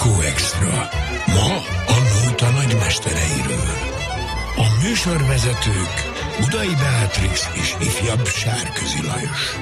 Dankó Extra. Ma a nóta nagymestereiről. A műsorvezetők Budai Beatrix és ifjabb Sárközi Lajos.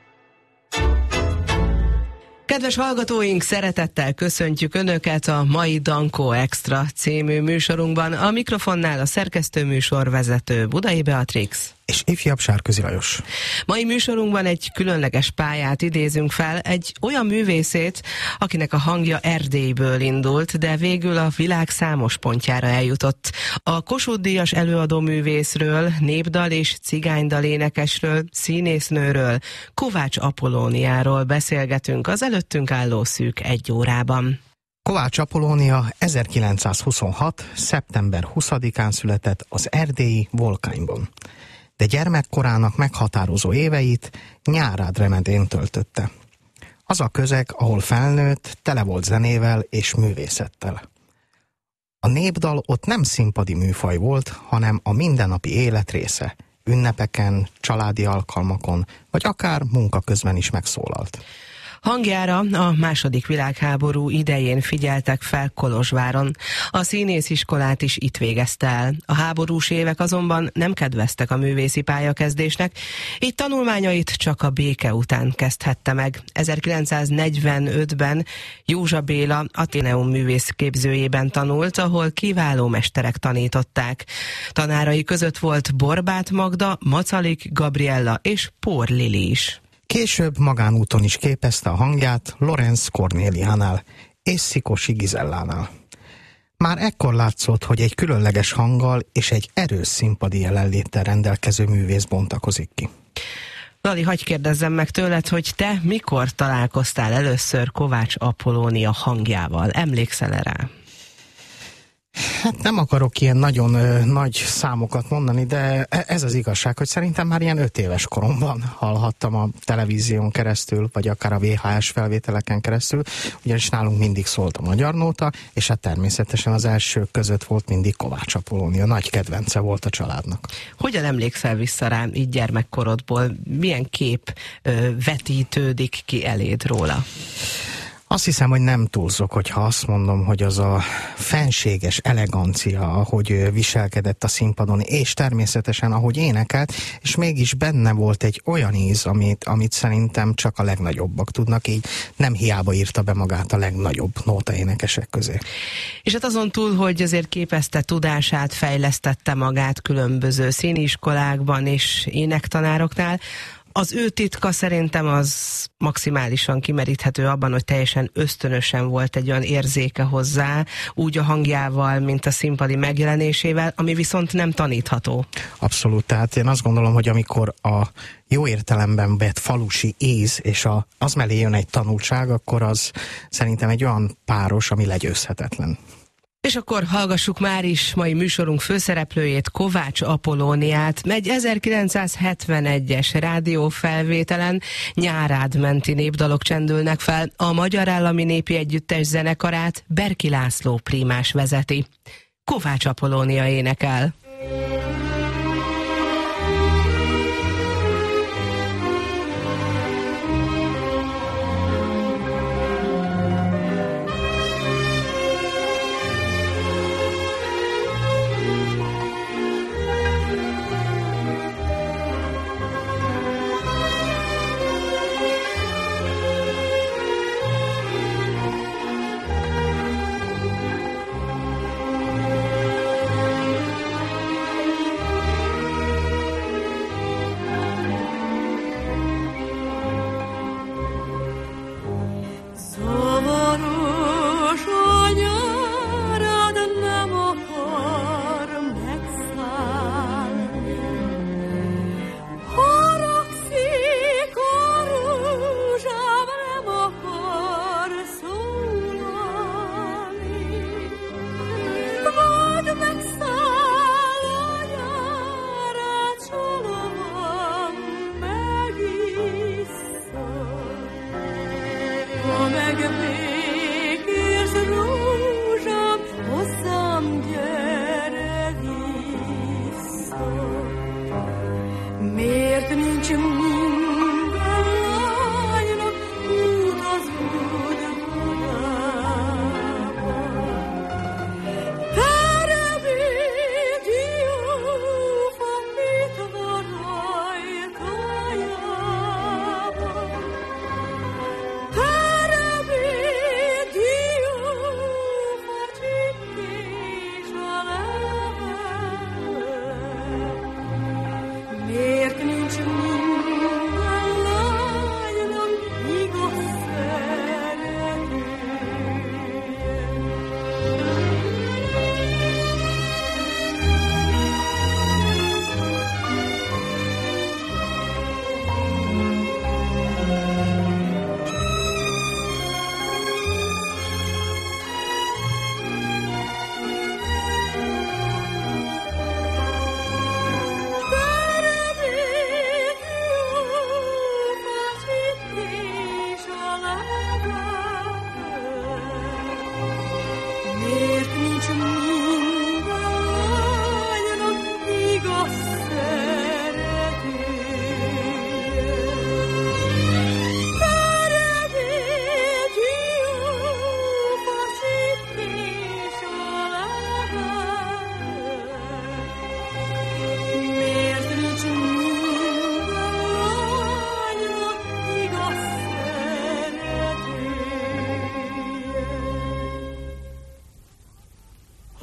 Kedves hallgatóink, szeretettel köszöntjük Önöket a mai Dankó Extra című műsorunkban. A mikrofonnál a szerkesztő műsorvezető Budai Beatrix és ifjabb Sárközi Lajos. Mai műsorunkban egy különleges pályát idézünk fel, egy olyan művészét, akinek a hangja Erdélyből indult, de végül a világ számos pontjára eljutott. A Kossuth-díjas előadóművészről, népdal és cigánydal énekesről, színésznőről, Kovács Apollóniáról beszélgetünk az előttünk álló szűk egy órában. Kovács Apollónia 1926. szeptember 20-án született az erdélyi Volkányban, de gyermekkorának meghatározó éveit Nyárád Remedén töltötte. Az a közeg, ahol felnőtt, tele volt zenével és művészettel. A népdal ott nem színpadi műfaj volt, hanem a mindennapi élet része. Ünnepeken, családi alkalmakon, vagy akár munka közben is megszólalt. Hangjára a II. Világháború idején figyeltek fel Kolozsváron. A színésziskolát is itt végezte el. A háborús évek azonban nem kedveztek a művészi pályakezdésnek, így tanulmányait csak a béke után kezdhette meg. 1945-ben Józsa Béla Atheneum művészképzőjében tanult, ahol kiváló mesterek tanították. Tanárai között volt Borbáth Magda, Macalik Gabriella és Pór Lili is. Később magánúton is képezte a hangját Lorenz Kornéliánál és Szikosi Gizellánál. Már ekkor látszott, hogy egy különleges hanggal és egy erős színpadi jelenléttel rendelkező művész bontakozik ki. Lali, hagyj kérdezzem meg tőled, hogy te mikor találkoztál először Kovács Apollónia hangjával? Emlékszel rá? Hát nem akarok ilyen nagyon nagy számokat mondani, de ez az igazság, hogy szerintem már ilyen 5 éves koromban hallhattam a televízión keresztül, vagy akár a VHS felvételeken keresztül, ugyanis nálunk mindig szólt a magyar nóta, és hát természetesen az elsők között volt mindig Kovács Apollónia, nagy kedvence volt a családnak. Hogyan emlékszel vissza rá így gyermekkorodból? Milyen kép vetítődik ki eléd róla? Azt hiszem, hogy nem túlzok, hogyha azt mondom, hogy az a fenséges elegancia, ahogy viselkedett a színpadon, és természetesen ahogy énekelt, és mégis benne volt egy olyan íz, amit szerintem csak a legnagyobbak tudnak, így nem hiába írta be magát a legnagyobb nótaénekesek közé. És hát azon túl, hogy azért képezte tudását, fejlesztette magát különböző színiskolákban és énektanároknál, az ő titka szerintem az maximálisan kimeríthető abban, hogy teljesen ösztönösen volt egy olyan érzéke hozzá, úgy a hangjával, mint a színpadi megjelenésével, ami viszont nem tanítható. Abszolút, tehát én azt gondolom, hogy amikor a jó értelemben vett falusi íz, és az mellé jön egy tanultság, akkor az szerintem egy olyan páros, ami legyőzhetetlen. És akkor hallgassuk már is mai műsorunk főszereplőjét, Kovács Apollóniát. Egy 1971-es rádiófelvételen Nyárád menti népdalok csendülnek fel. A Magyar Állami Népi Együttes zenekarát Berki László prímás vezeti. Kovács Apollónia énekel.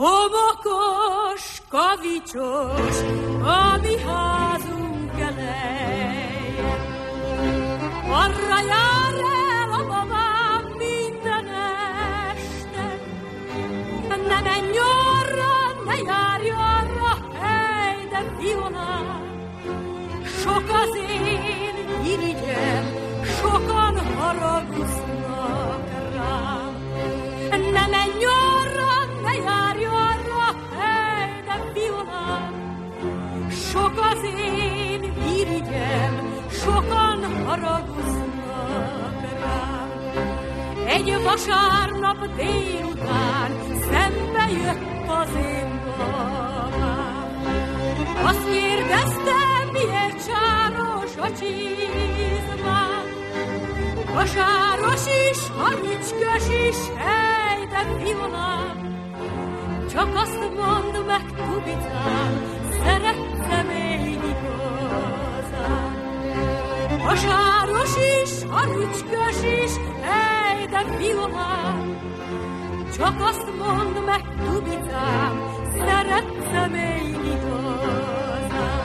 Homokos, kavicsos, a mi házunk eleje. Arra jár el a babám minden este. Ne menj arra, ne járj arra, hely, de Viola. Sok az én irigyem, sokan haragoznak rám. Ne menj arra, ne járj arra, hely, de Viola. Sok az én irigyem, sokan haragoznak rám. Egy vasárnap délután szembe jött az én babám. Azt kérdezte, miért csáros a csizmám. Vasáros is, harmicskös is, hely, de Viola. Csak azt mondd meg, Tubicám, szerettem én igazán. Vasáros is, harmicskös is, hely, de Viola. Csak azt mondd meg, Tubicám, szerettem én igazán.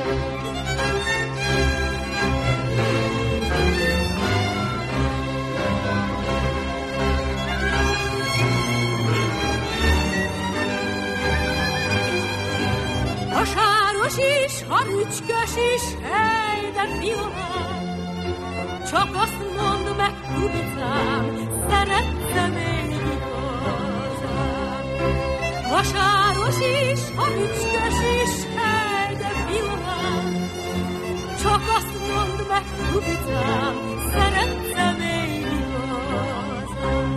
Vasáros is, harmicskös is, hely, de Viola. Csak azt mondd meg, Tubicám, szerettem én igazán. Vasáros is, harmicskös is, hely, de Viola. Csak azt mondd meg, Tubicám, szerettem én igazán.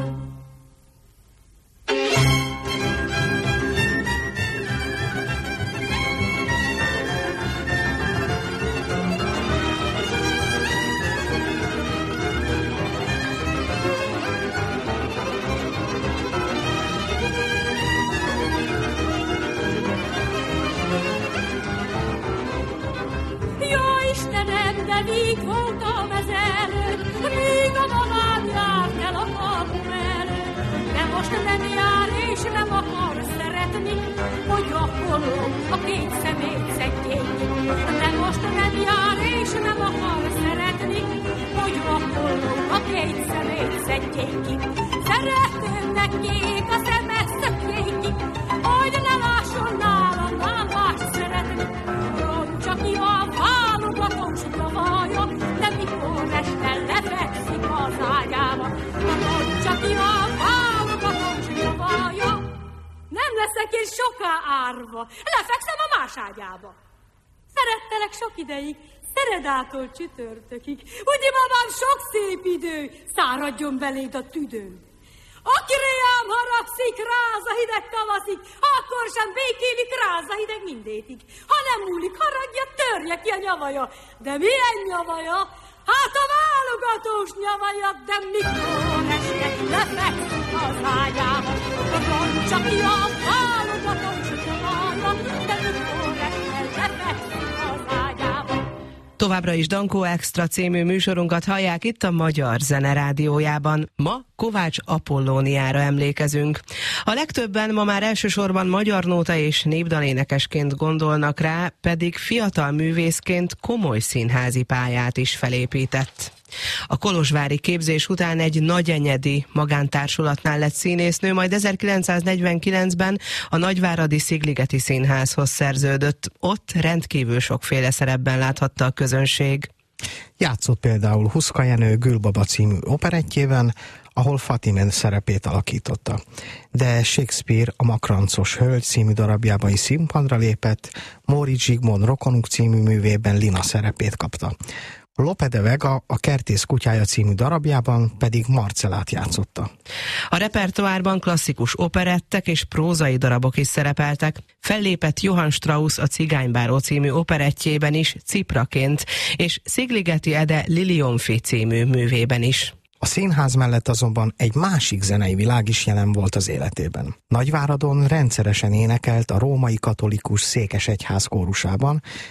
Így voltam ezelőtt, míg a babám járt el a kapun előtt. De most nem jár és nem akar szeretni, hogy appolom a két szemét szedjék. De most nem jár és nem akar szeretni, hogy appolom a két szemét szedjék. Szeretőmnek kék a szeme szökjék, hogy ne lásson nálam más szeretni. Roncsa ki a válogatós nyavaja, de mikor este lefekszik az ágyába. Roncsa ki a válogatós nyavaja, nem leszek én soká árva, lefekszem a más ágyába. Szerettelek sok ideig, szeredától csütörtökig, ugye babám sok szép idő, száradjon beléd a tüdőm. Aki rám haragszik, ráz a hideg tavaszig, akkor sem békélik, ráz a hideg mindétig. Ha nem múlik haragja, törje ki a nyavaja. De milyen nyavaja? Hát a válogatós nyavaja, de mikor este lefekszik az ágyába. Roncsa ki a válogatós nyavaja, de mikor este lefekszik az ágyába. Továbbra is Dankó Extra című műsorunkat hallják itt a Magyar Zene Rádiójában. Ma Kovács Apollóniára emlékezünk. A legtöbben ma már elsősorban magyar nóta és népdalénekesként gondolnak rá, pedig fiatal művészként komoly színházi pályát is felépített. A kolozsvári képzés után egy nagyenyedi magántársulatnál lett színésznő, majd 1949-ben a nagyváradi Szigligeti Színházhoz szerződött. Ott rendkívül sokféle szerepben láthatta a közönség. Játszott például Huszka Jenő Gülbaba című operettjében, ahol Fatime szerepét alakította. De Shakespeare a Makrancos hölgy című darabjában is színpadra lépett, Móricz Zsigmond Rokonuk című művében Lina szerepét kapta. Lope de Vega a Kertész kutyája című darabjában pedig Marcellát játszotta. A repertoárban klasszikus operettek és prózai darabok is szerepeltek. Fellépett Johann Strauss a Cigánybáró című operettjében is Cipraként, és Szigligeti Ede Liliomfi című művében is. A színház mellett azonban egy másik zenei világ is jelen volt az életében. Nagyváradon rendszeresen énekelt a római katolikus székesegyház kórusában,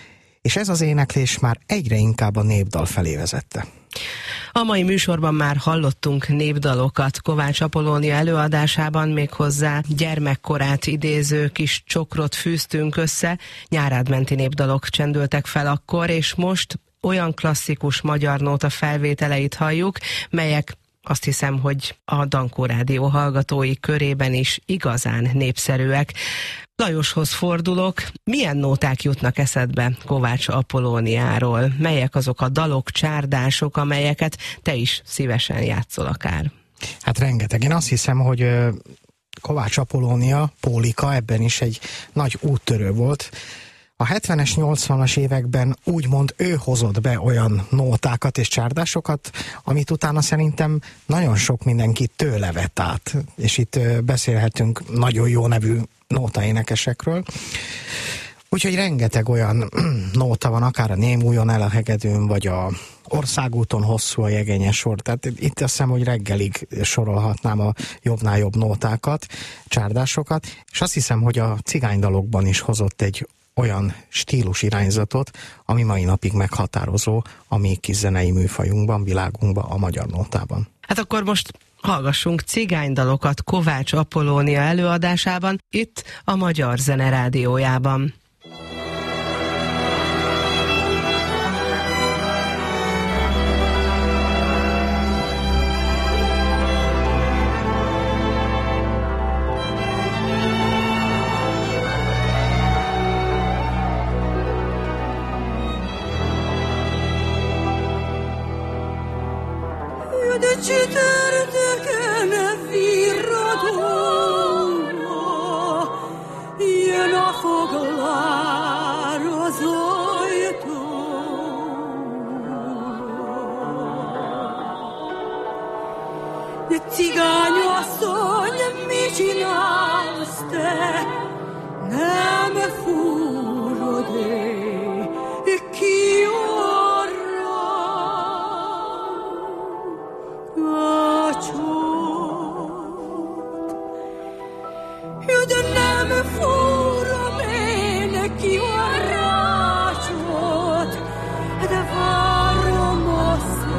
és ez az éneklés már egyre inkább a népdal felé vezette. A mai műsorban már hallottunk népdalokat Kovács Apollónia előadásában, méghozzá gyermekkorát idéző kis csokrot fűztünk össze, nyárádmenti népdalok csendültek fel akkor, és most olyan klasszikus magyar nóta felvételeit halljuk, melyek azt hiszem, hogy a Dankó Rádió hallgatói körében is igazán népszerűek. Lajoshoz fordulok. Milyen nóták jutnak eszedbe Kovács Apollóniáról? Melyek azok a dalok, csárdások, amelyeket te is szívesen játszol akár? Hát rengeteg. Én azt hiszem, hogy Kovács Apollónia, Pólika ebben is egy nagy úttörő volt. A 70-es, 80-as években úgymond ő hozott be olyan nótákat és csárdásokat, amit utána szerintem nagyon sok mindenki tőle vett át. És itt beszélhetünk nagyon jó nevű nótaénekesekről. Úgyhogy rengeteg olyan nóta van, akár a Némuljon el a hegedűn, vagy a Országúton hosszú a jegényes sor. Tehát itt azt hiszem, hogy reggelig sorolhatnám a jobbnál jobb nótákat, csárdásokat, és azt hiszem, hogy a cigánydalokban is hozott egy olyan stílus irányzatot, ami mai napig meghatározó a mi kis zenei műfajunkban, világunkban, a magyar nótában. Hát akkor most hallgassunk cigánydalokat Kovács Apollónia előadásában, itt a Magyar Zene Rádiójában. De csütörtökön virradóra jön a foglár az ajtóra. De cigányasszony, mit csinálsz te? Nem fúrod-e ki de nem fúrom én ki a rácsot, de várom azt a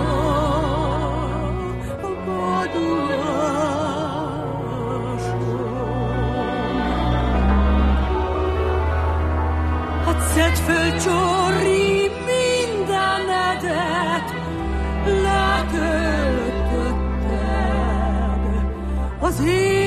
gaduláson. Hát szedd föl, Csori, mindenedet, letöltötted az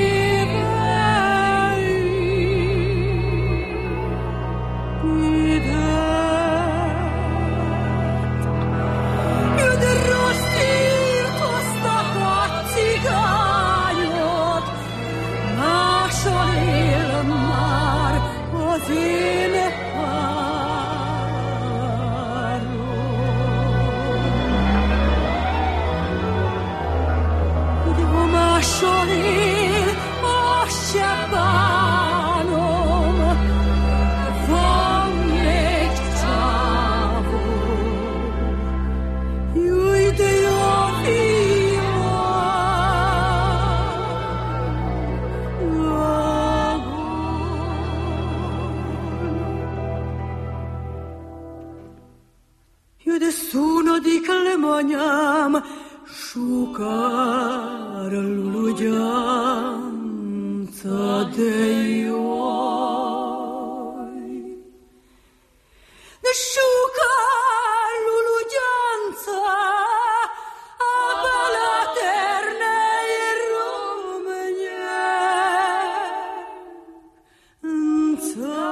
anyám, sukár lulugyanca, de jaj. De sukár lulugyanca, a beleternei romnyanca.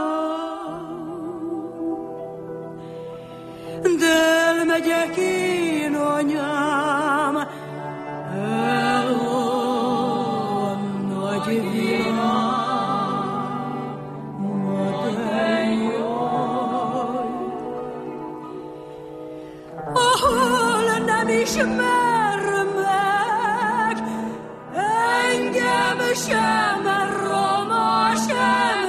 De elmegyek én, anyám, el a nagy világba, de jaj, ahol nem ismer meg engem sem roma, sem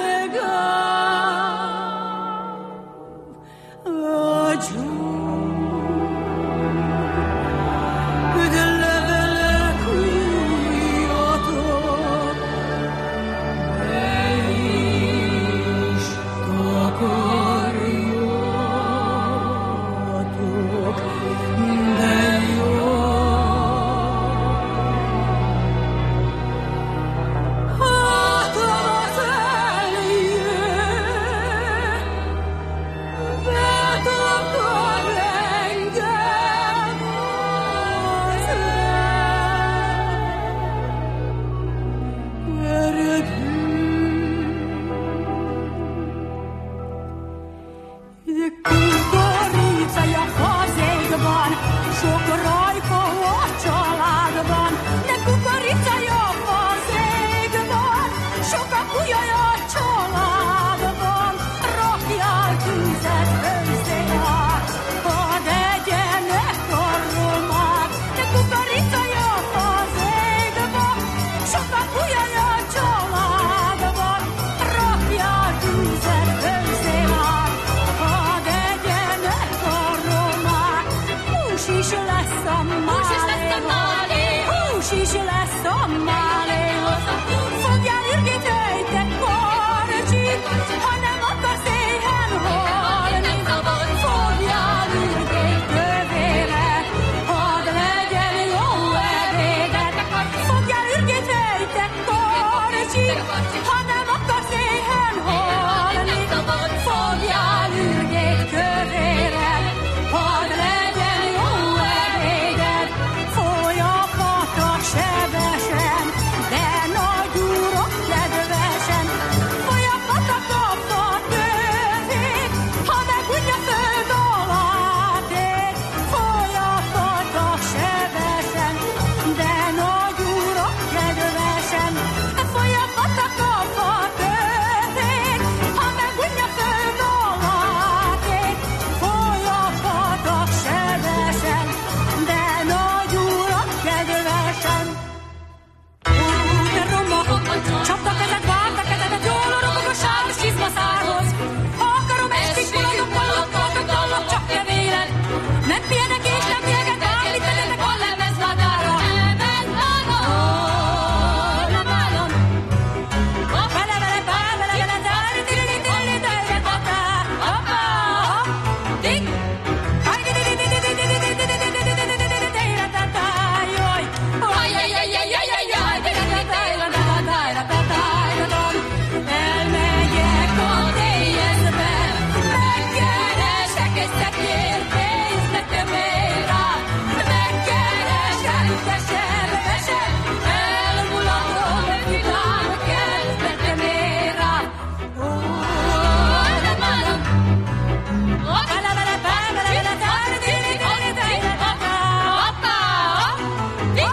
Ha nem akarsz éhen halni, fogjál ürgét körére, hadd legyen jó ebéded, folyj a patak sebesen, de nagy úrok kedvesen, folyj a patak a fa tövét, ha megunja föld alátét, folyj a patak sebesen, de nagy úrok kedvesen, folyj a patak a fa tövét, ha megunja föld alátét, folyj a patak sebesen, de nagy úrok kedvesen. Te romokok, csapta kezed, várta kezedet, jól orogok a sáros csizmaszárhoz. Akarom estig muladokkal, dallak, csak te véled. Nem pihenek és nem pihenek, bármit tegyetek a lemezládára. Lemálom. Vele, dári, tili, tatá. Hoppá, hopp, tik. Elmegyek a déjezbe, megkeresek egy szekér pénzt, nekem ér rá. Megkeresek, vesem, elmulatom, vidám kell, nekem ér rá. Nem állom. Vele, dári, tili, tatá. Hoppá, hopp, tik.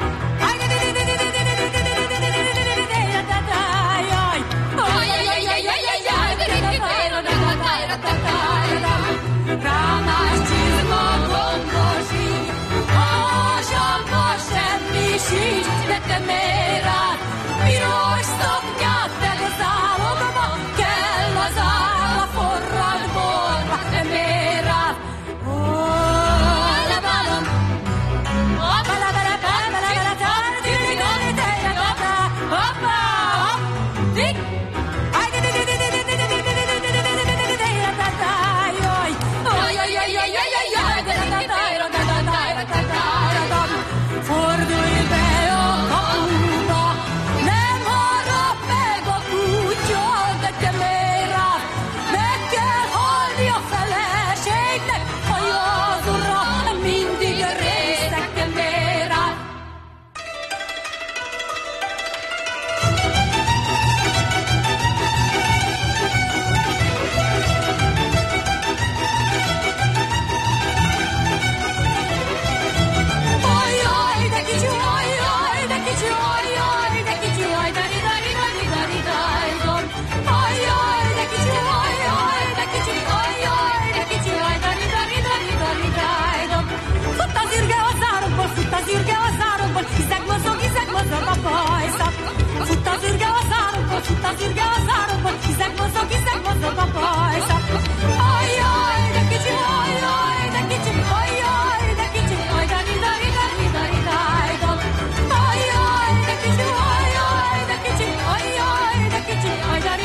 Rámás csizma gombosít, hasamba semmi sincs, nekem ér rád. Piros szoknyát tedd az álomba, kell az áll a forrad borba, nem ér rád. Lemálom. Vele, tárgyilni, hoppá, hopp, tik. Fordulj be a kapuba, nem harap meg a kutya, nekem ér rád. Meg kell halni a feleségnek, ha jó az ura, mindig rész, nekem ér rád. Ajjaj, de kicsi, ajjaj, de kicsi, ajjaj, de kicsi, ajj, dari, dajdon. Ajjaj, de kicsi, ajjaj, de kicsi, ajjaj, de kicsi, ajj, dari, dajdon. Fut az ürge a zárokból, fut az ürge a zárokból, izeg mozog a pajszak. Fut az ürge a zárokból, fut az ürge a zárokból, izeg mozog a pajszak. Ajjaj, de kicsi, ajjaj, de kicsi, ajjaj, de kicsi, ajj, dari, dajdon. Ajjaj, de kicsi, ajjaj, de kicsi, ajjaj, de kicsi, ajj, dari,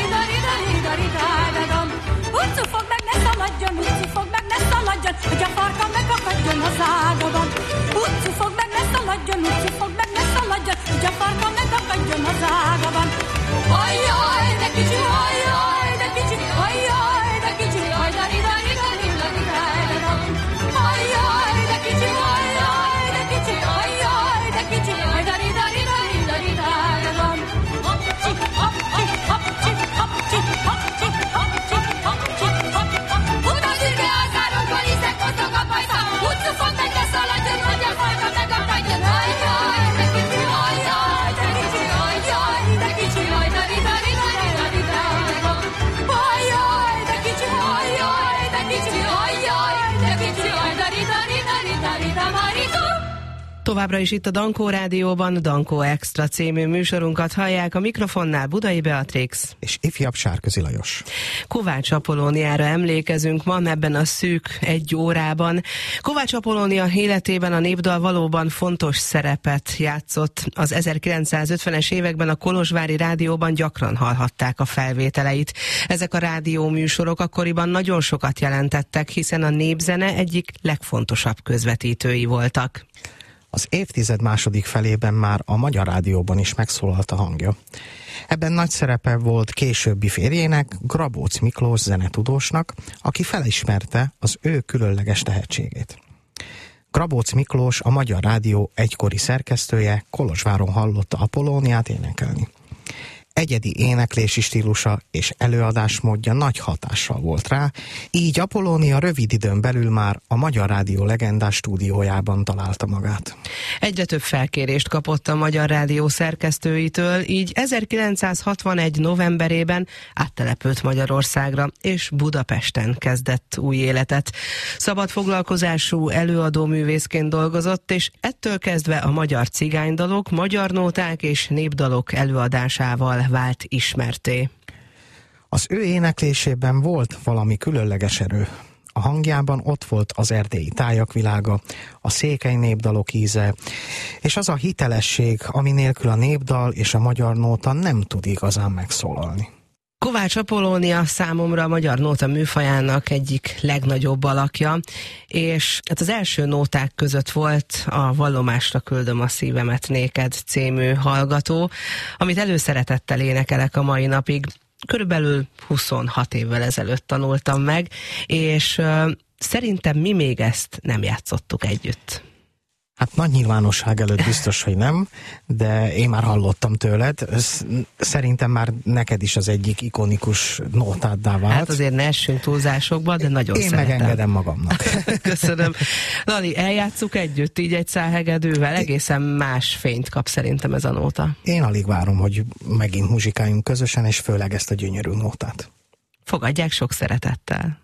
dajdon. Utcu fog meg, ne szaladjon, utcu fog meg, ne szaladjon, hogy a farka megakadjon az ágaban. Utcu fog meg, ne szaladjon, utcu fog meg, ne szaladjon, hogy a farka megakadjon az ágaban. Ajjaj, de kicsi, ajjaj, de kicsi, ajjaj, de kicsi, ajj, dari, dajdon. Ajjaj, de kicsi, ajjaj, de kicsi, ajjaj, de kicsi, ajj, dari, dajdon. Hopp, csik, hopp, csik, hopp, csik, hopp, csik, hopp, csik, hopp, csik, hopp, csik, hopp, hopp. Fut az ürge a zárokból, izeg mozog a pajszak. Utcu fog meg, ne szaladjon, hogy a farka megakadjon. Ajjaj, de kicsi, ajjaj, de kicsi, ajjaj, de kicsi, ajj, dari, dajdon. Ajjaj, de kicsi, ajjaj, de kicsi, ajjaj, de kicsi, ajj, dari, dajdon. Továbbra is itt a Dankó Rádióban Dankó Extra című műsorunkat hallják, a mikrofonnál Budai Beatrix és ifjabb Sárközi Lajos. Kovács Apollóniára emlékezünk ma ebben a szűk egy órában. Kovács Apollónia életében a népdal valóban fontos szerepet játszott. Az 1950-es években a kolozsvári rádióban gyakran hallhatták a felvételeit. Ezek a rádióműsorok akkoriban nagyon sokat jelentettek, hiszen a népzene egyik legfontosabb közvetítői voltak. Az évtized második felében már a Magyar Rádióban is megszólalt a hangja. Ebben nagy szerepe volt későbbi férjének, Grabóc Miklós zenetudósnak, aki felismerte az ő különleges tehetségét. Grabóc Miklós, a Magyar Rádió egykori szerkesztője, Kolozsváron hallotta Apollóniát énekelni. Egyedi éneklési stílusa és előadásmódja nagy hatással volt rá, így Apollónia rövid időn belül már a Magyar Rádió legendás stúdiójában találta magát. Egyre több felkérést kapott a Magyar Rádió szerkesztőitől, így 1961. novemberében áttelepült Magyarországra, és Budapesten kezdett új életet. Szabad foglalkozású előadóművészként dolgozott, és ettől kezdve a magyar cigánydalok, magyar nóták és népdalok előadásával vált ismertté. Az ő éneklésében volt valami különleges erő. A hangjában ott volt az erdélyi tájak világa, a székely népdalok íze, és az a hitelesség, ami nélkül a népdal és a magyar nóta nem tud igazán megszólalni. Kovács Apollónia számomra a magyar nóta műfajának egyik legnagyobb alakja, és hát az első nóták között volt a Vallomásra küldöm a szívemet néked című hallgató, amit előszeretettel énekelek a mai napig. Körülbelül 26 évvel ezelőtt tanultam meg, és szerintem mi még ezt nem játszottuk együtt. Hát nagy nyilvánosság előtt biztos, hogy nem, de én már hallottam tőled. Szerintem már neked is az egyik ikonikus nótáddá vált. Hát azért ne essünk túlzásokba, de nagyon én szeretem. megengedem magamnak. Köszönöm. Lali, eljátsszuk együtt így egy szálhegedűvel? Egészen más fényt kap szerintem ez a nóta. Én alig várom, hogy megint muzsikáljunk közösen, és főleg ezt a gyönyörű nótát. Fogadják sok szeretettel.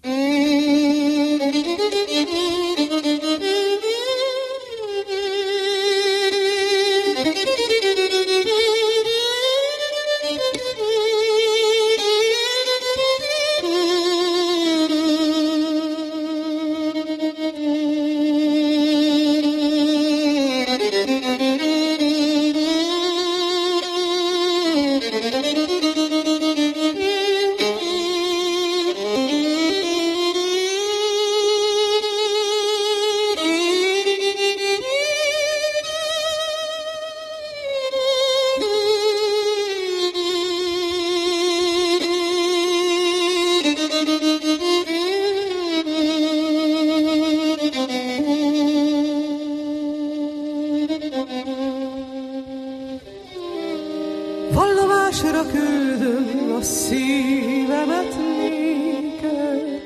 Vallomásra küldöm a szívemet néked,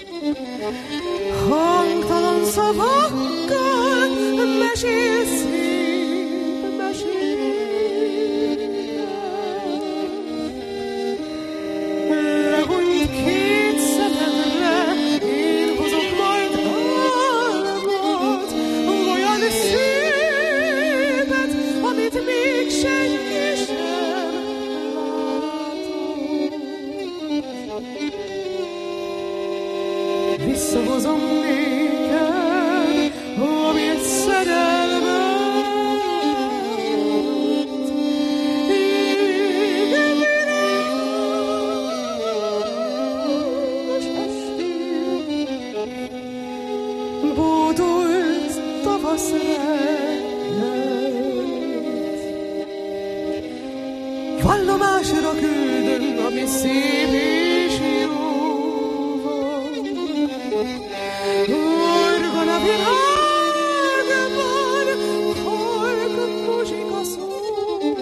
hangtalan szavakkal mesél szép meséket. Lehúny két szemedre, én hozok majd álmot, olyan szépet, amit még senki sem látott. Visszahozom néked, ami egy szerelmet. Égen világos estén, bódult tavasz reggelt. Vallomásra küldöm, ami szép és jó van. Orgon a világban, halk muzsika szól.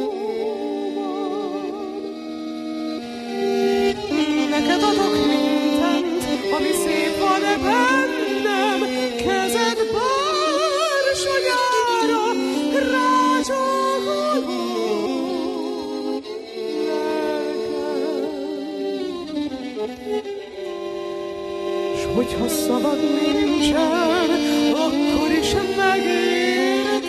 Neked adok mindent, ami szép van bennem, kezed bársonyára rácsogolom lelkem. S hogyha szabad nincsen, akkor is megérted,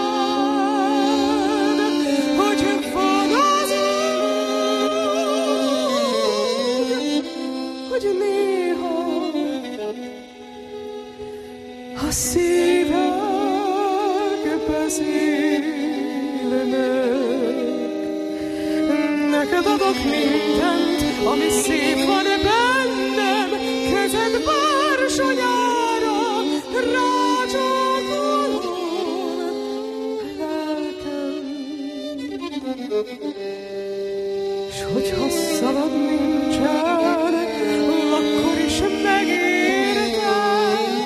hogy van az úgy, hogy néha a szívek beszélnek. Neked adok mindent, ami szép van bennem, kezed bársonyára rácsogolom lelkem. hogyha szavad nincsen, akkor is megérted,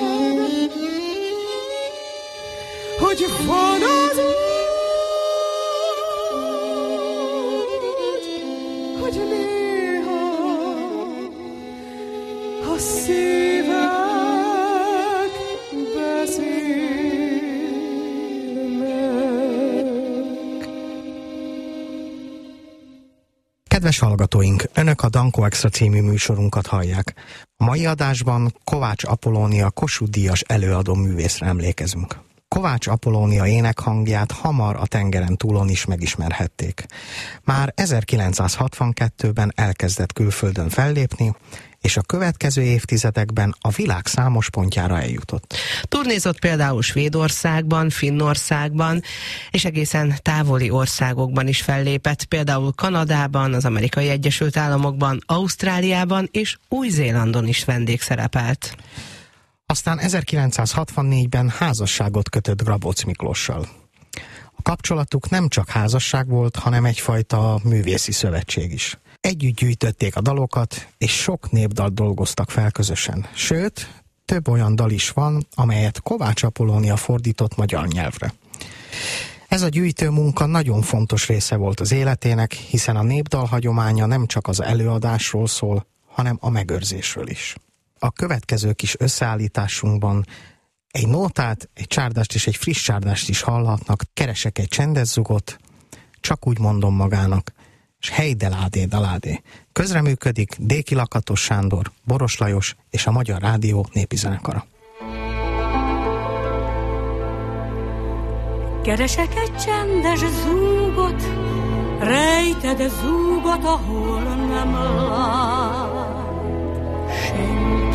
hogy van az úgy, hogy néha a szívek beszélnek. Kedves hallgatóink, Önök a Dankó Extra című műsorunkat hallják. A mai adásban Kovács Apollónia Kossuth-díjas előadó művészre emlékezünk. Kovács Apollónia énekhangját hamar a tengeren túlon is megismerhették. Már 1962-ben elkezdett külföldön fellépni, és a következő évtizedekben a világ számos pontjára eljutott. Turnézott például Svédországban, Finnországban, és egészen távoli országokban is fellépett, például Kanadában, az Amerikai Egyesült Államokban, Ausztráliában és Új-Zélandon is vendégszerepelt. Aztán 1964-ben házasságot kötött Grabócz Miklóssal. A kapcsolatuk nem csak házasság volt, hanem egyfajta művészi szövetség is. Együtt gyűjtötték a dalokat, és sok népdalt dolgoztak fel közösen. Sőt, több olyan dal is van, amelyet Kovács Apollónia fordított magyar nyelvre. Ez a gyűjtő munka nagyon fontos része volt az életének, hiszen a népdal hagyománya nem csak az előadásról szól, hanem a megőrzésről is. A következő kis összeállításunkban egy nótát, egy csárdást és egy friss csárdást is hallhatnak. Keresek egy csendes zugot, csak úgy mondom magának, és hey deládé, daládé. Közreműködik Déki Lakatos Sándor, Boros Lajos és a Magyar Rádió népi zenekara. Keresek egy csendes zúgot, rejted zúgot, ahol nem lát senki.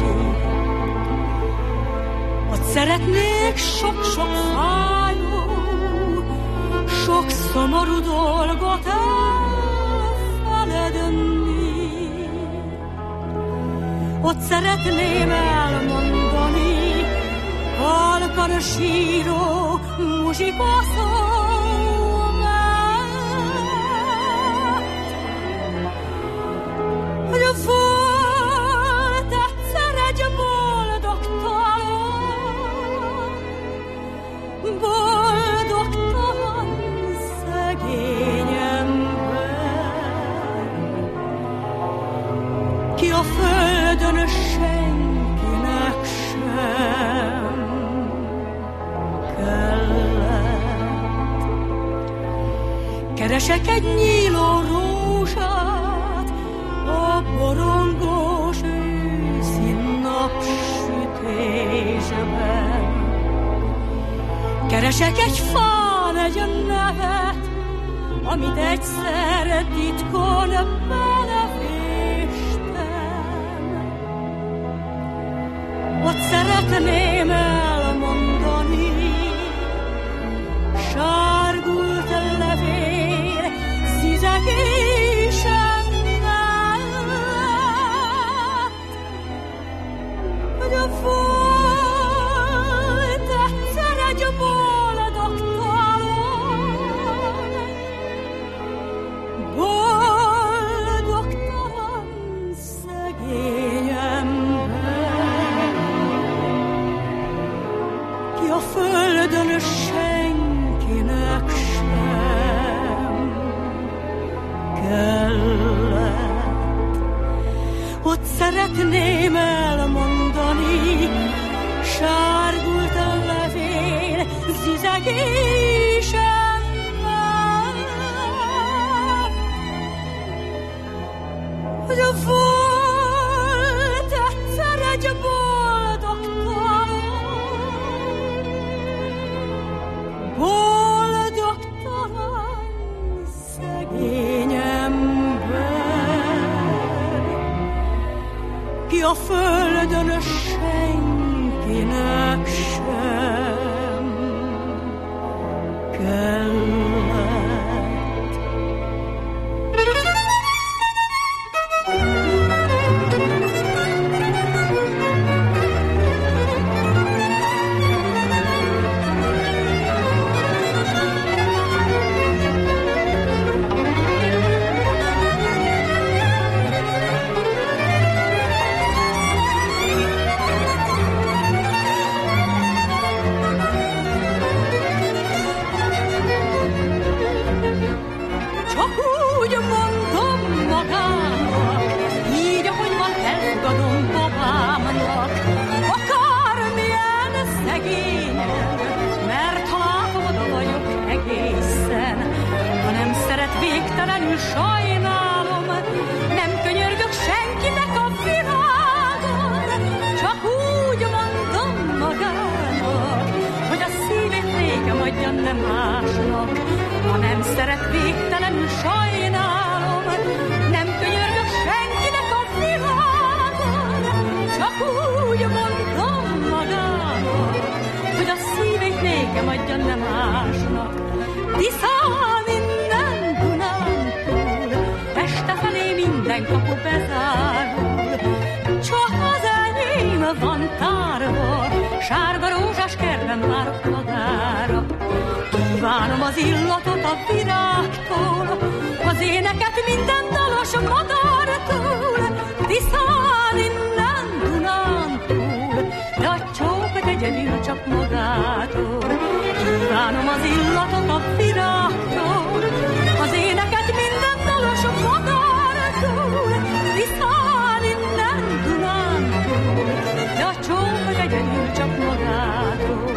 Ott szeretnék sok-sok fájó, sok szomorú dolgot elfeledni. Ott szeretném elmondani halkan síró muzsika szómát, hogy volt egyszer egy boldogtalan szegény ember, ki a földön senkinek sem kellett. Keresek egy nyíló rózsát a borongós őszi napsütésben. Keresek egy fán egy nevet, amit egyszer titkon belevéstem. Ott szeretném elmondani sárgult levél szizekésem mellett, hogy a volt egyszer egy boldogtalan szegény ember, ki a földön senkinek sem kellett. Ott szeretném elmondani sárgult a levél zizegésem mellett, hogy a volt egyszer egy boldogtalan szegény ember, ki a földön senkinek sem kellett. végtelenül sajnálom, nem könyörgök senkinek a világon, csak úgy mondom magának, hogy a szívét nékem adja, nem másnak. Ha nem szeret, végtelenül sajnálom, nem könyörgök senkinek a világon, csak úgy mondom magának, hogy a szívét nékem adja, nem másnak. Tiszán innen Dunántúl, este felé minden kapu bezárul, csak az enyém van tárva, sárga rózsás kertben várok magára. Kívánom az illatot a virágtól, az éneket minden dalos madártól, Tiszán innen Dunántúl, de a csókot egyedül csak magától. Kívánom az illatot a virágtól, az éneket minden dalos madártól, Tiszán innen Dunántúl, de a csókot egyedül csak magától.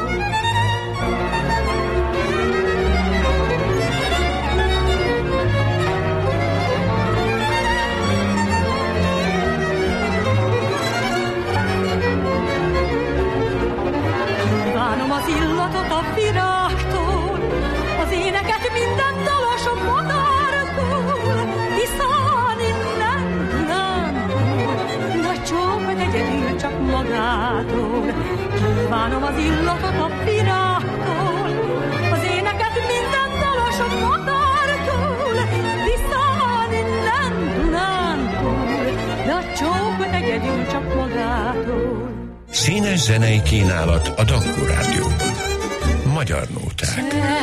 Kívánom az illatot a virágtól, az éneket minden dalos madártól, Tiszán innen Dunántúl, de a csókot egyedül csak magától. Kívánom az illatot a virágtól, az éneket minden dalos madártól, Tiszán innen Dunántúl, de a csókot egyedül csak magától. Színes zenei kínálat a Dankó Rádióban. Magyar nóták.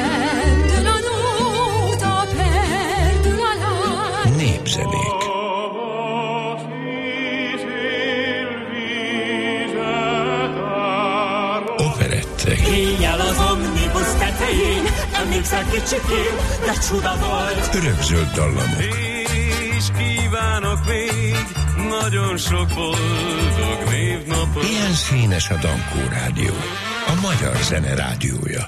Népzenék. Operettek. Éjjel az omnibus tetején, emlékszel kicsikén, de csuda volt. Örökzöld dallamok. És kívánok még nagyon sok boldog névnapot. Ilyen színes a Dankó Rádió, a magyar zene rádiója.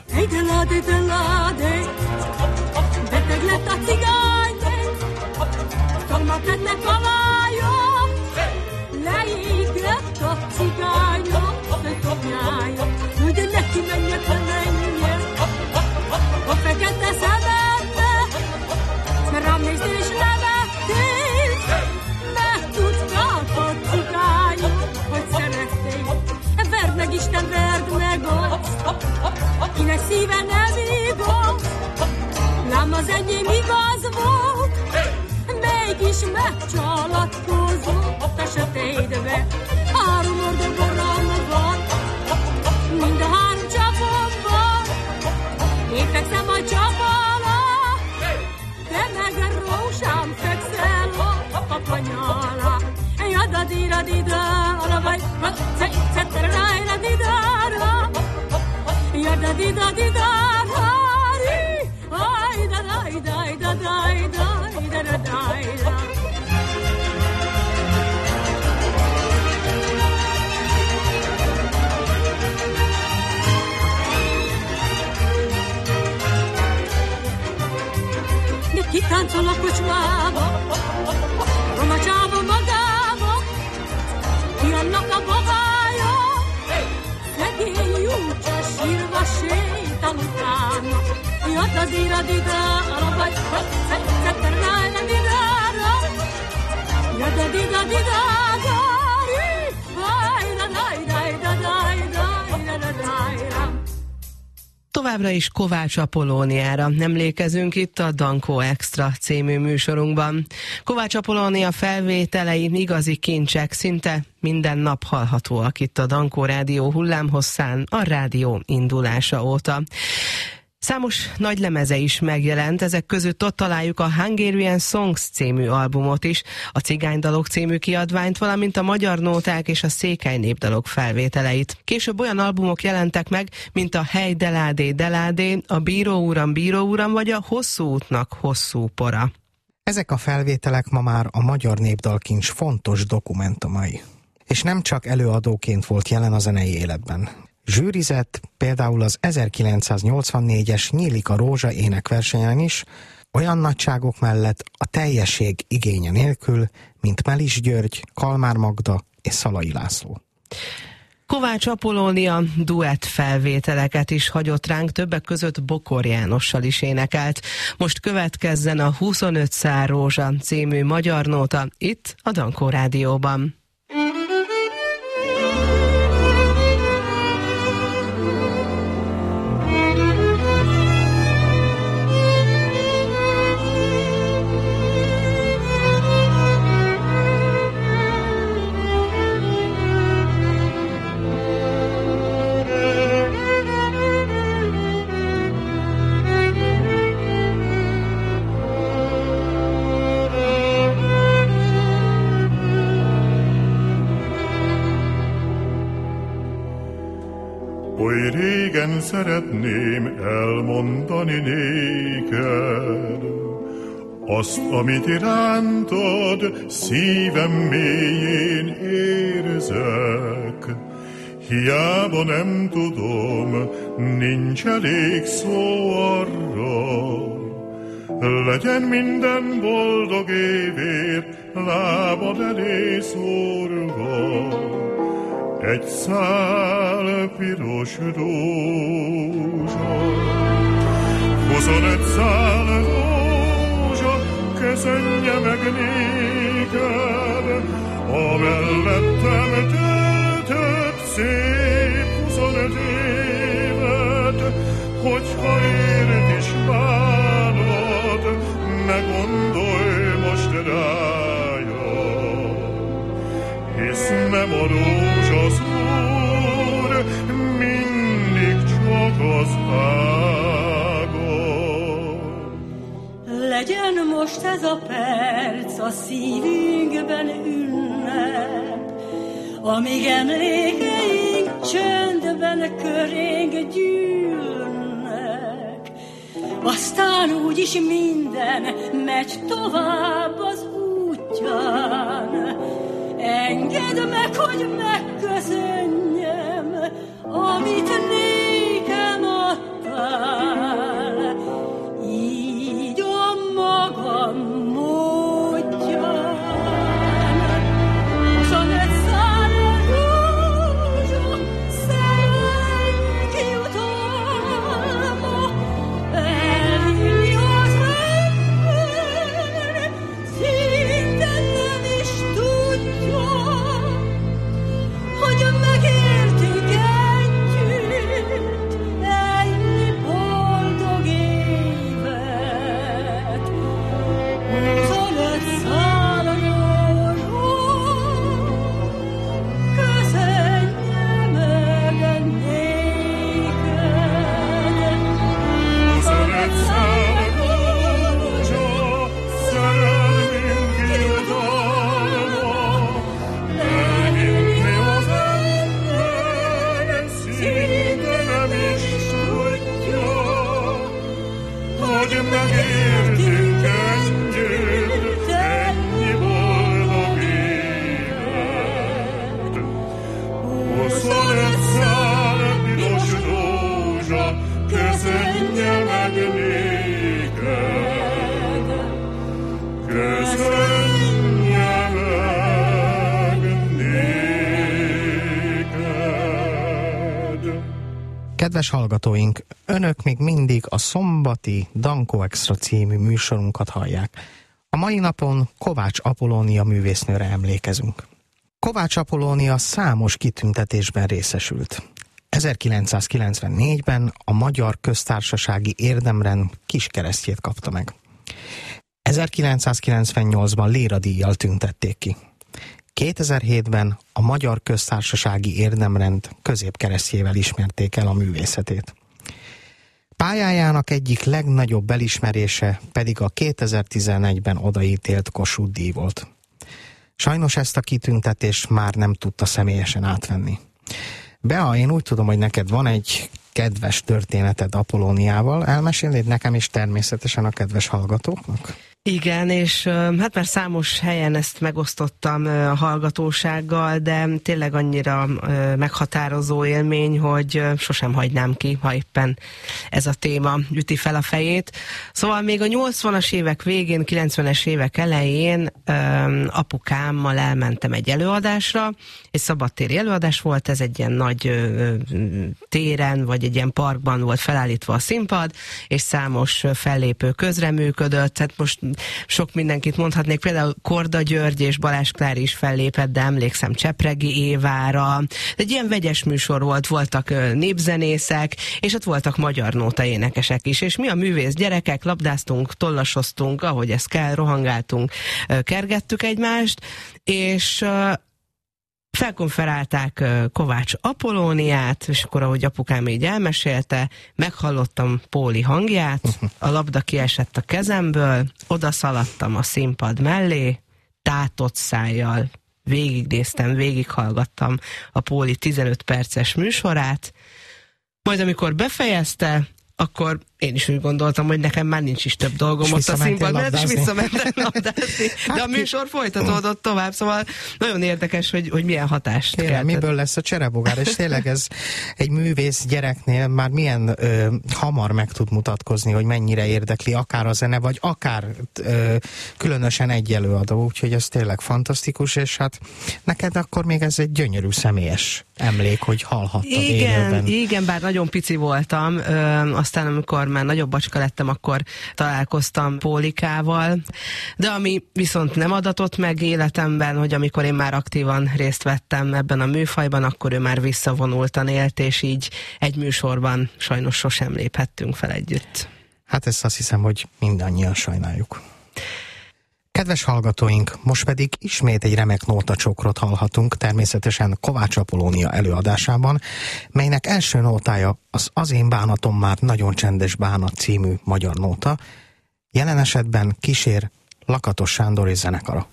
Beteg lett a cigány, szombat lettek a lájok, leégett a cigányok, szobjája, hogy neki menjek, ha menjek. A fekete szemedbe, rám nézd és nevettél, mert tudták a cigányok, hogy szerették. Verd meg Isten, verd meg azt, kinek szíve nem igaz, nem az enyém igaz volt, mégis megcsalatkozott a sötétbe. Három ordoborom van, mind a három csapomban, én fekszem a csap alá, te meg rózsám fekszel a papanya alá. Jadadira-dida, alavaj, szetterájra-didára, jadadida-didára, ajda-dajda-dajda-dajda-dajda. De kitáncol a kocsmába, romacsába magába, ki annak a babája, szegény júcsa sírva sétál utána. Jadadira-didára, vagy szetterájra-didára, jadadida-didára, ajda-dajda-dajda-dajda-dajda. Továbbra is Kovács Apollóniára emlékezünk itt a Dankó Extra című műsorunkban. Kovács Apollónia felvételei igazi kincsek, szinte minden nap hallhatóak itt a Dankó Rádió hullámhosszán a rádió indulása óta. Számos nagy lemeze is megjelent, ezek között ott találjuk a Hungarian Songs című albumot is, a Cigánydalok című kiadványt, valamint a Magyar Nóták és a Székely Népdalok felvételeit. Később olyan albumok jelentek meg, mint a Hey Deládé Deládé, a Bíró Uram vagy a Hosszú útnak hosszú pora. Ezek a felvételek ma már a magyar népdalkincs fontos dokumentumai. És nem csak előadóként volt jelen a zenei életben. Zsűrizett például az 1984-es Nyílik a rózsa énekversenyen is, olyan nagyságok mellett a teljesség igénye nélkül, mint Melis György, Kalmár Magda és Szalai László. Kovács Apollónia duett felvételeket is hagyott ránk, többek között Bokor Jánossal is énekelt. Most következzen a 25 szál rózsa című magyar nóta itt a Dankó Rádióban. Oly régen szeretném elmondani néked azt, amit irántad szívem mélyén érzek. Hiába nem tudom, nincs elég szó arra, legyen minden boldog évért lábad elé szórva. Egy szál piros rózsa, 25 szál rózsa, köszönje meg néked, a mellettem töltött szép 25 évet, hogyha ért is bánod, ne gondolj most rája, hisz nem a rózsaszúr, mindig csak az ágon. Legyen most ez a perc a szívünkben ünnep, amíg emlékeink csöndben körénk gyűlnek. Aztán úgyis minden megy tovább az útján. Engedd meg, hogy megköszönjem, amit nékem adtál, így a magam módján. 25 szál rózsa, szerelmi jutalma, elvinni az ember, szinte nem is tudja, hogy megértünk együtt ennyi boldog évet. 25 szál rózsa, köszönje meg néked. 25 szál rózsa, szerelmünk jutalma, elhinni az ember, szinte nem is tudja, hogy megértünk együtt ennyi boldog évet. 25 szál piros rózsa, köszönje meg néked, köszönje meg néked. Kedves hallgatóink, önök még mindig a szombati Dankó Extra című műsorunkat hallják. A mai napon Kovács Apollónia művésznőre emlékezünk. Kovács Apollónia számos kitüntetésben részesült. 1994-ben a Magyar Köztársasági Érdemrend kiskeresztjét kapta meg. 1998-ban Léra-díjjal tüntették ki. 2007-ben a Magyar Köztársasági Érdemrend középkeresztjével ismerték el a művészetét. Pályájának egyik legnagyobb elismerése pedig a 2011-ben odaítélt Kossuth-díj volt. Sajnos ezt a kitüntetést már nem tudta személyesen átvenni. Bea, én úgy tudom, hogy neked van egy kedves történeted Apollóniával. Elmesélnéd nekem is természetesen a kedves hallgatóknak? Igen, és hát már számos helyen ezt megosztottam a hallgatósággal, de tényleg annyira meghatározó élmény, hogy sosem hagynám ki, ha éppen ez a téma üti fel a fejét. Szóval még a 80-as évek végén, 90-es évek elején apukámmal elmentem egy előadásra, egy szabadtéri előadás volt, ez egy ilyen nagy téren, vagy egy ilyen parkban volt felállítva a színpad, és számos fellépő közreműködött, tehát most sok mindenkit mondhatnék, például Korda György és Balázs Klári is fellépett, de emlékszem Csepregi Évára. Egy ilyen vegyes műsor volt, voltak népzenészek, és ott voltak magyar nóta énekesek is, és mi a művész gyerekek labdáztunk, tollasoztunk, ahogy ez kell, rohangáltunk, kergettük egymást, és felkonferálták Kovács Apollóniát, és akkor, ahogy apukám így elmesélte, meghallottam Póli hangját, a labda kiesett a kezemből, odaszaladtam a színpad mellé, tátott szájjal végignéztem, végighallgattam a Póli 15 perces műsorát, majd amikor befejezte, akkor én is úgy gondoltam, hogy nekem már nincs is több dolgom ott a színpadban, és visszamentem labdázni. De a műsor folytatódott tovább, szóval nagyon érdekes, hogy milyen hatást keltett. Miből lesz a cserebogár, és tényleg ez egy művész gyereknél már milyen hamar meg tud mutatkozni, hogy mennyire érdekli akár a zene, vagy akár különösen egy előadó, úgyhogy ez tényleg fantasztikus, és hát neked akkor még ez egy gyönyörű személyes emlék, hogy hallhattad élőben. Igen, bár nagyon pici voltam, aztán amikor már nagyobb bacska lettem, akkor találkoztam Pólikával, de ami viszont nem adatott meg életemben, hogy amikor én már aktívan részt vettem ebben a műfajban, akkor ő már visszavonultan élt, és így egy műsorban sajnos sosem léphettünk fel együtt. Hát ezt azt hiszem, hogy mindannyian sajnáljuk. Kedves hallgatóink, most pedig ismét egy remek nótacsokrot hallhatunk, természetesen Kovács Apollónia előadásában, melynek első nótája az én bánatom már nagyon csendes bánat című magyar nóta, jelen esetben kísér Lakatos Sándor és zenekara.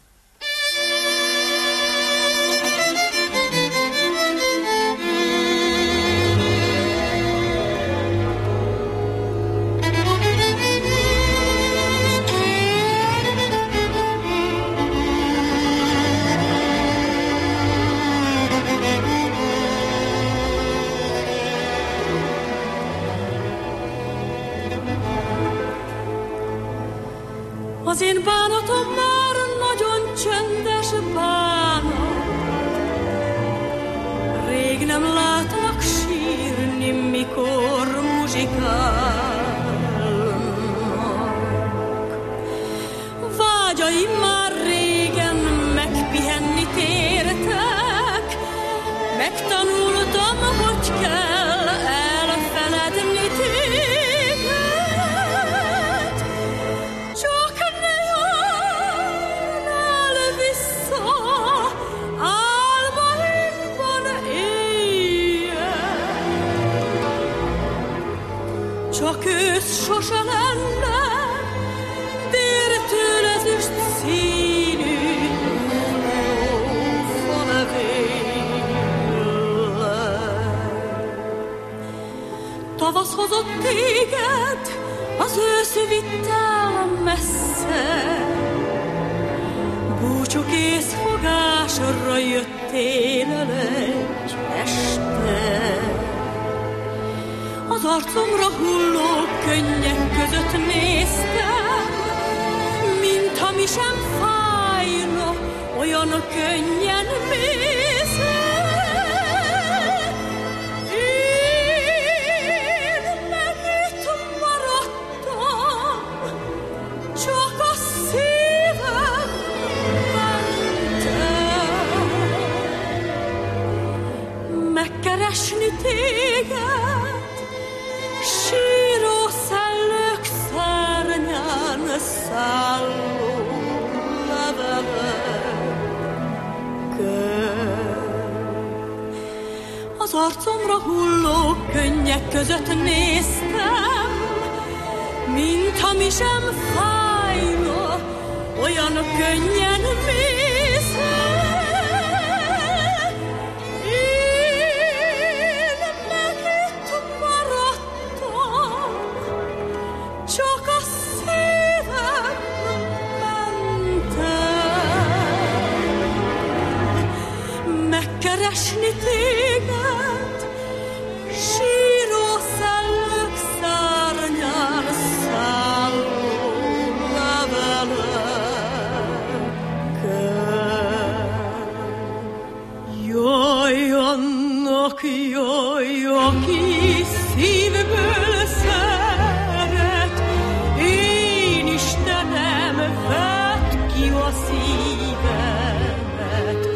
Az én bánatom már nagyon csendes bánat, rég nem látlak sírni, mikor muzsikálnak. Vágyaim már régen megpihenni tértek, megtanultam, hogy kell elfeledni téged. Csak ősz sose lenne, tértől ezüst színű falevéllel. Tavasz hozott téged, az ősz vitt el messze, búcsúkész fogásra jöttél el egy este. Az arcomra hulló könnyek között néztem, mintha mi sem fájna, olyan könnyen mész el. Én meg itt maradtam, csak a szívem ment el. Megkeresni téged, síró szellők szárnyán szálló levelekkel. Az arcomra hulló könnyek között néztem, mintha mi sem fájna, olyan könnyen mész el. Csak a szívem keresni téged, síró szellők szárnyán szálló levelekkel. Jaj, annak jaj, aki szívből szeret, én Istenem, vedd ki a szívemet,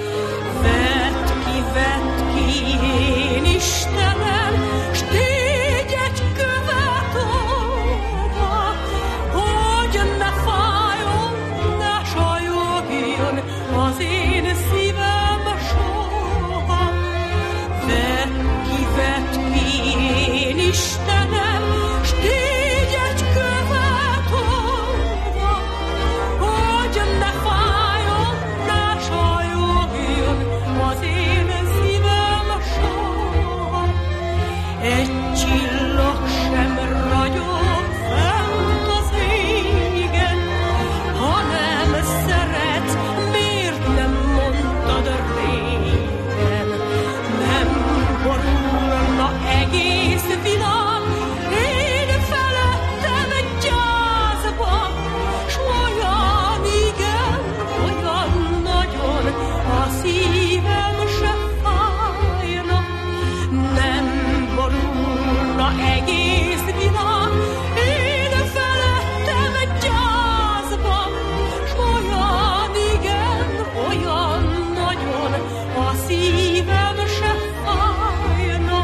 vedd ki, én Istenem, s tégy egy követ oda, hogy ne fájjon, ne sajogjon az én szívem soha. Vedd ki, én Istenem, s tégy egy követ oda, hogy ne fájjon, ne sajogjon az én szívem soha. Egy csillag sem ragyog fent az égen, ha nem szeretsz, miért nem mondtad régen? Nem borulna egész világ, én felettem gyászba, s olyan igen, olyan nagyon a szívem se fájna. Nem borulna egész világ, én felettem gyászba, s olyan igen, olyan nagyon a szívem se fájna.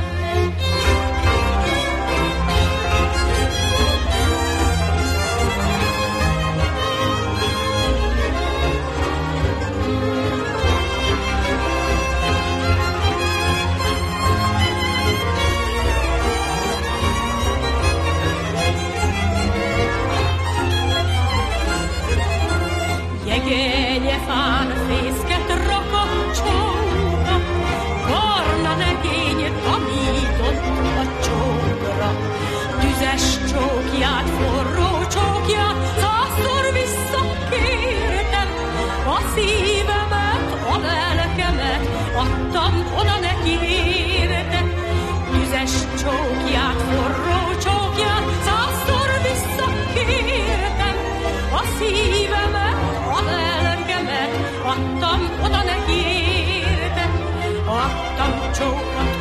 Jegényefán fészket rak a csóka, barna legény tamított a csókra. Tüzes csókját, forró csókját, százszor visszakértem, a szívemet, a lelkemet adtam oda neki érte. Tüzes csókját, forró csókját, százszor visszakértem, a szívemet, a lelkemet adtam oda neki érte. Adtam csókot,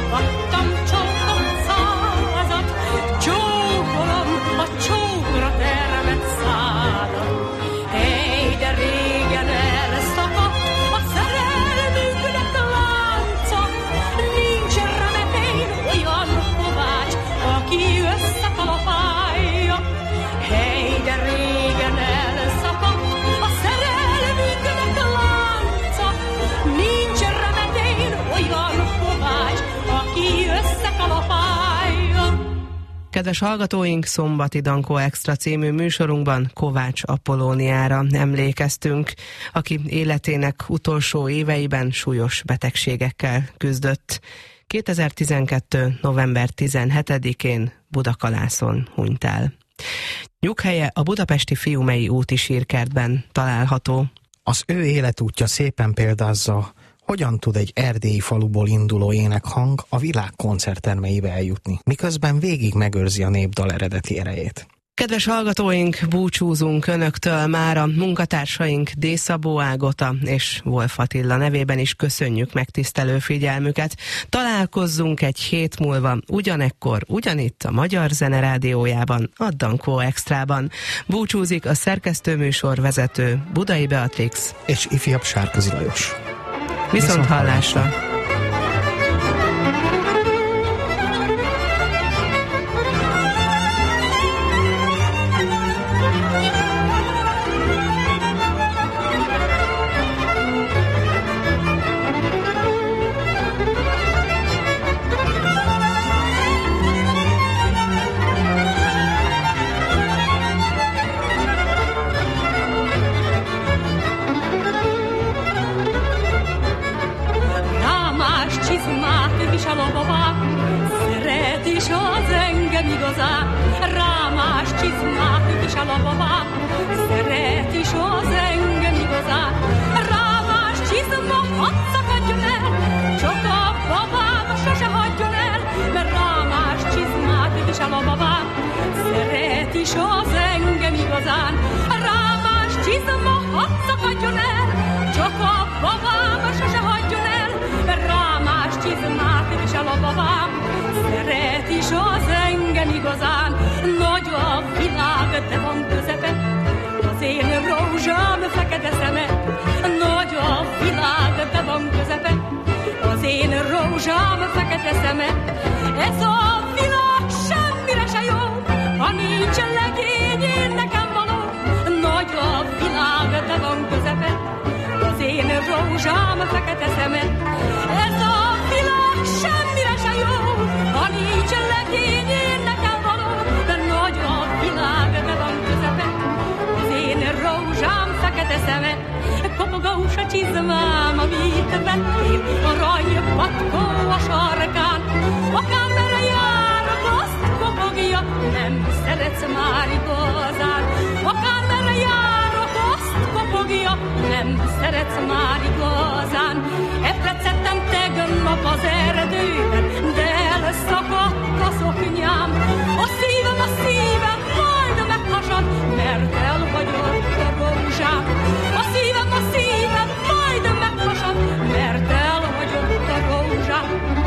százat, csókolom a csókra termett szádat. Hey, de régen elszakadt a szerelmünknek lánca, nincs remetén olyan kovács, aki összekalapálja. Hey, de régen elszakadt a szerelmünknek lánca, nincs remetén olyan kovács, aki összekalapálja. Kedves hallgatóink, szombati Dankó Extra című műsorunkban Kovács Apollóniára emlékeztünk, aki életének utolsó éveiben súlyos betegségekkel küzdött. 2012. november 17-én Budakalászon hunyt el. Nyughelye a budapesti Fiumei úti sírkertben található. Az ő életútja szépen példázza, hogyan tud egy erdélyi faluból induló énekhang a világ koncerttermeibe eljutni, miközben végig megőrzi a népdal eredeti erejét. Kedves hallgatóink, búcsúzunk önöktől mára. Munkatársaink D. Szabó Ágota és Wolf Attila nevében is köszönjük megtisztelő figyelmüket. Találkozzunk egy hét múlva, ugyanekkor, ugyanitt a Magyar Zene Rádiójában, a Dankó Extrában. Búcsúzik a szerkesztőműsor vezető Budai Beatrix és ifjabb Sárközi Lajos. Viszont hallásra! Szeret is az engem igazán, rámás csizmát visel a babám. Szeret is az engem igazán, rámás csizma, hadd szakadjon el, csak a szakadjon el, csak a babám sose hagyjon el, rámás csizmát visel a babám, szeret is az engem igazán, nagy a világ, de van közepe, az én rózsám fekete szeme, nagy a világ, de van közepe, az én rózsám fekete szeme, ez a világ semmire se jó, ha nincs legény, én nekem való, nagy a világ, de van közepe, az én rózsám fekete szeme, ez a világ semmire se jó, ha nincs legény, én nekem való, de nagy a világ, de van közepe, az én rózsám fekete szeme, kopogós a csizmám, amit vettél, aranypatkó a sarkán, akármerre járok, azt kopogja, nem szeretsz már igazán, akármerre járok, azt kopogja, nem szeretsz már igazán. Eprecettem tegnap az erdőben, de elszakadt a szoknyám, a szívem, majd meghasad, mert elhagyott a rózsám, a szívem, majd meghasad, mert elhagyott a rózsám.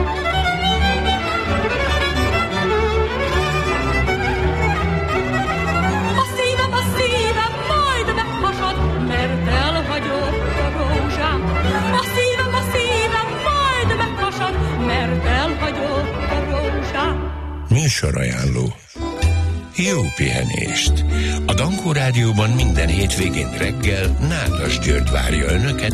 A szívem, majd meghasad, mert elhagyott a rózsám. A szívem, majd meghasad, mert elhagyott a rózsám. Műsorajánló. Jó pihenést! A Dankó Rádióban minden hétvégén reggel Nádas György várja Önöket